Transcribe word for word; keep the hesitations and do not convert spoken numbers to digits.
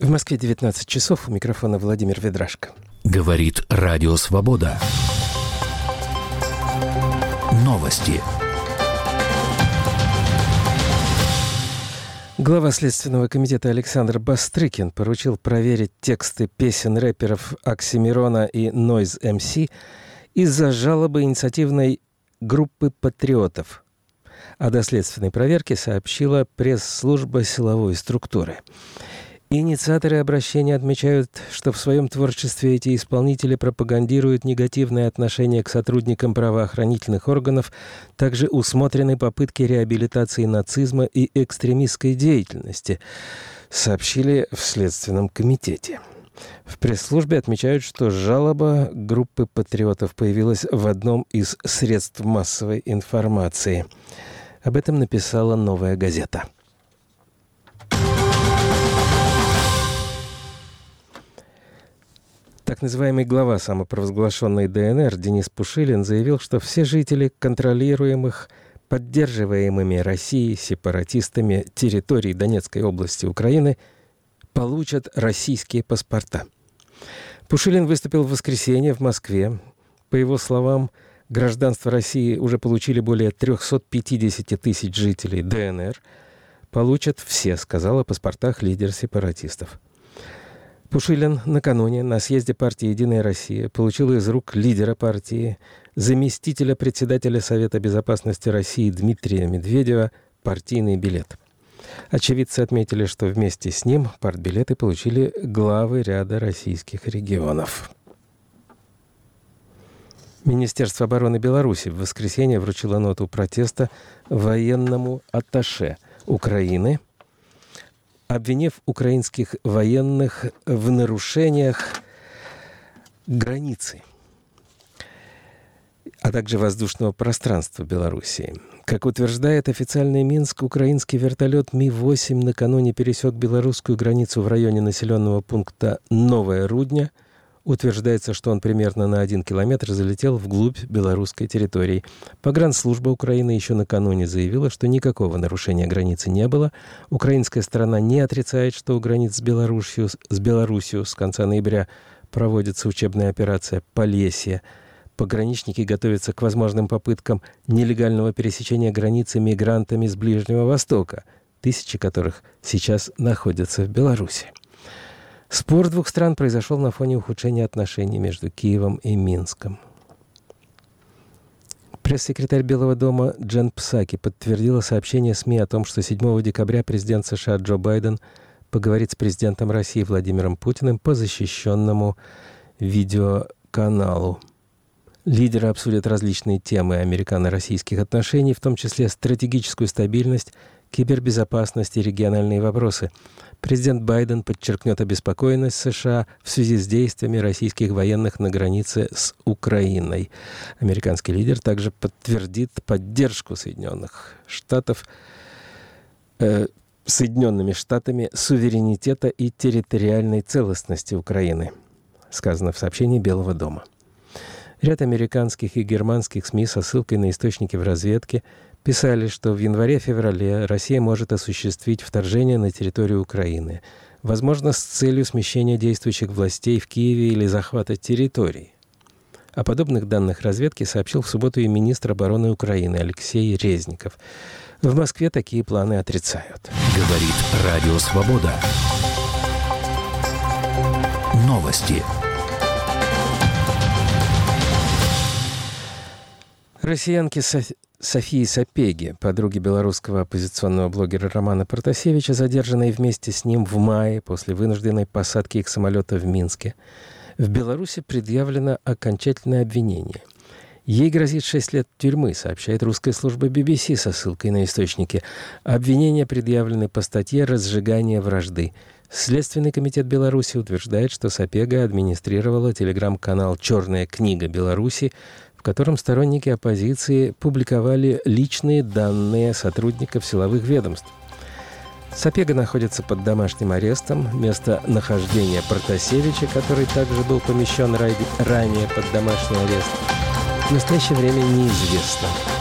В Москве девятнадцать часов. У микрофона Владимир Ведрашко. Говорит Радио Свобода. Новости. Глава Следственного комитета Александр Бастрыкин поручил проверить тексты песен рэперов Оксимирона и Noise эм си из-за жалобы инициативной группы патриотов. О доследственной проверке сообщила пресс-служба силовой структуры. Инициаторы обращения отмечают, что в своем творчестве эти исполнители пропагандируют негативное отношение к сотрудникам правоохранительных органов, также усмотрены попытки реабилитации нацизма и экстремистской деятельности, сообщили в Следственном комитете. В пресс-службе отмечают, что жалоба группы патриотов появилась в одном из средств массовой информации. Об этом написала «Новая газета». Так называемый глава самопровозглашенной ДНР Денис Пушилин заявил, что все жители контролируемых, поддерживаемыми Россией сепаратистами территорий Донецкой области Украины получат российские паспорта. Пушилин выступил в воскресенье в Москве. По его словам, гражданство России уже получили более триста пятьдесят тысяч жителей ДНР. Получат все, сказал о паспортах лидер сепаратистов. Пушилин накануне на съезде партии «Единая Россия» получил из рук лидера партии, заместителя председателя Совета безопасности России Дмитрия Медведева, партийный билет. Очевидцы отметили, что вместе с ним партбилеты получили главы ряда российских регионов. Министерство обороны Беларуси в воскресенье вручило ноту протеста военному атташе Украины, обвинив украинских военных в нарушениях границы, а также воздушного пространства Белоруссии. Как утверждает официальный Минск, украинский вертолет Ми восемь накануне пересек белорусскую границу в районе населенного пункта Новая Рудня. Утверждается, что он примерно на один километр залетел вглубь белорусской территории. Погранслужба Украины еще накануне заявила, что никакого нарушения границы не было. Украинская сторона не отрицает, что у границ с Белоруссией, с Белоруссией с конца ноября проводится учебная операция «Полесье». Пограничники готовятся к возможным попыткам нелегального пересечения границы мигрантами с Ближнего Востока, тысячи которых сейчас находятся в Беларуси. Спор двух стран произошел на фоне ухудшения отношений между Киевом и Минском. Пресс-секретарь Белого дома Джен Псаки подтвердила сообщение СМИ о том, что седьмого декабря президент США Джо Байден поговорит с президентом России Владимиром Путиным по защищенному видеоканалу. Лидеры обсудят различные темы американо-российских отношений, в том числе стратегическую стабильность, кибербезопасность и региональные вопросы. Президент Байден подчеркнет обеспокоенность США в связи с действиями российских военных на границе с Украиной. Американский лидер также подтвердит поддержку Соединенных Штатов, э, Соединенными Штатами суверенитета и территориальной целостности Украины, сказано в сообщении Белого дома. Ряд американских и германских СМИ со ссылкой на источники в разведке писали, что в январе-феврале Россия может осуществить вторжение на территорию Украины, возможно, с целью смещения действующих властей в Киеве или захвата территорий. О подобных данных разведки сообщил в субботу и министр обороны Украины Алексей Резников. В Москве такие планы отрицают. Говорит Радио Свобода. Новости. Россиянке Соф... Софии Сапеги, подруге белорусского оппозиционного блогера Романа Протасевича, задержанной вместе с ним в мае после вынужденной посадки их самолета в Минске, в Беларуси предъявлено окончательное обвинение. Ей грозит шесть лет тюрьмы, сообщает русская служба би би си со ссылкой на источники. Обвинения предъявлены по статье «Разжигание вражды». Следственный комитет Беларуси утверждает, что Сапега администрировала телеграм-канал «Черная книга Беларуси», в котором сторонники оппозиции публиковали личные данные сотрудников силовых ведомств. Сапега находится под домашним арестом. Место нахождения Протасевича, который также был помещен ранее под домашний арест, в настоящее время неизвестно.